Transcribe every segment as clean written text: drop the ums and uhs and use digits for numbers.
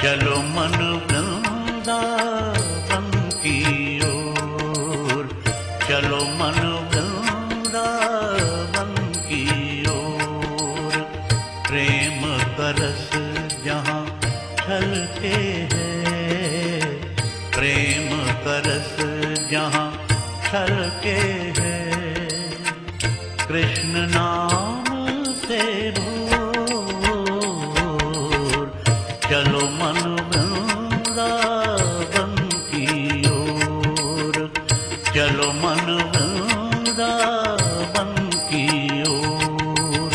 चलो मन वृंदावन की ओर, चलो मन वृंदावन की ओर। प्रेम का रस जहाँ छलके है, प्रेम का रस जहाँ छलके है। कृष्ण नाम से भोर, चलो मन वृंदावन की ओर, चलो मन वृंदावन की ओर।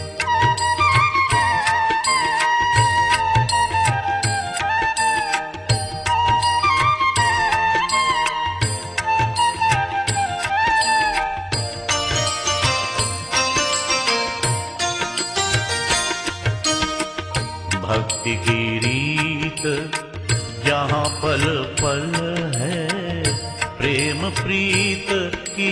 भक्ति की रीत जहाँ पल पल है, प्रेम प्रीत की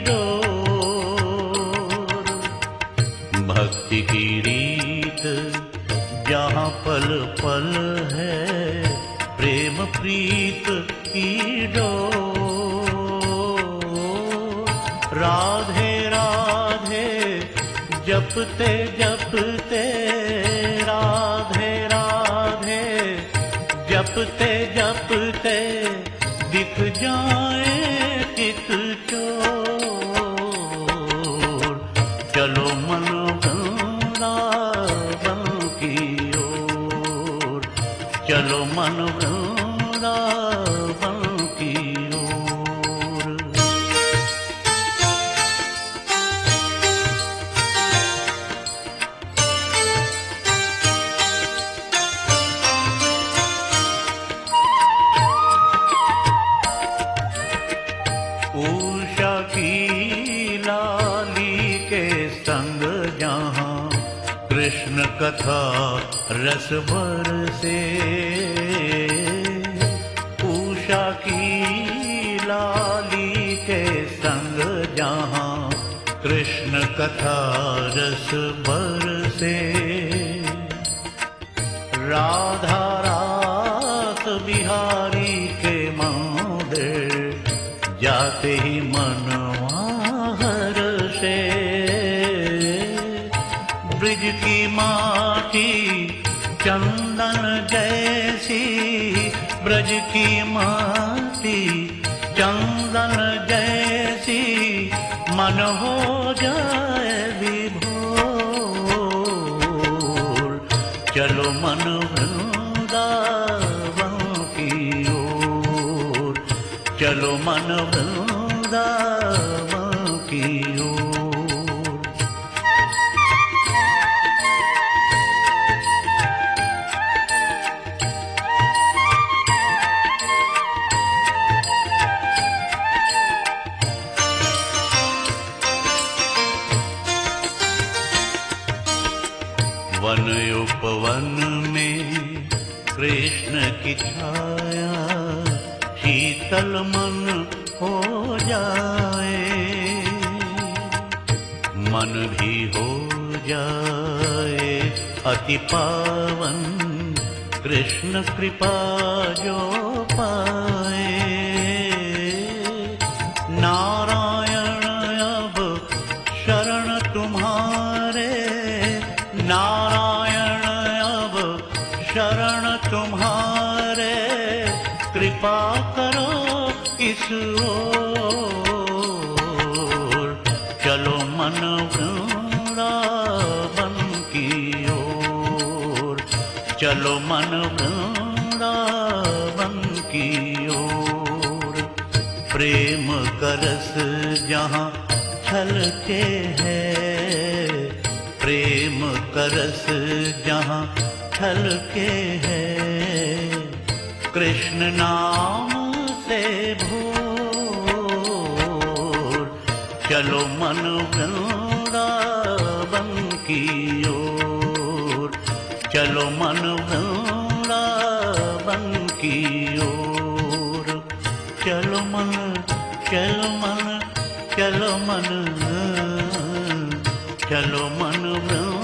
डोर। भक्ति की रीत जहाँ पल पल है, प्रेम प्रीत की डोर। राधे राधे जपते जपते, राधे राधे जपते जपते, दिख जाए चित चोर। चलो मन वृंदावन की ओर, चलो मन वृंदावन की ओर। उषा की लाली के संग जहाँ कृष्ण कथा रस बरसे, उषा की लाली के संग जहाँ कृष्ण कथा रस बरसे। राधा रास बिहारी के मंदिर जाते ही मनवा हर्षे। ब्रिज की माटी चंदन जैसी, ब्रज की माटी चंदन जैसी, मन हो जाए विभोर। चलो मन वृंदावन की ओर, चलो मन वृंदावन की ओर। वन उपवन में कृष्ण की छाया, शीतल मन हो जाए, मन भी हो जाए अति पावन। कृष्ण कृपा जो पाए, नारायण अब शरण तुम्हारे, नारायण अब शरण तुम्हारे। कृपा करो इस ओर, चलो मन वृंदावन की ओर, चलो मन वृंदावन की ओर। प्रेम का रस जहाँ छलके है, प्रेम का रस जहाँ छलके है। कृष्ण नाम से भोर, चलो मन वृंदावन की ओर, चलो मन वृंदावन की ओर। चलो मन, चलो मन, चलो मन, चलो मन वृंदावन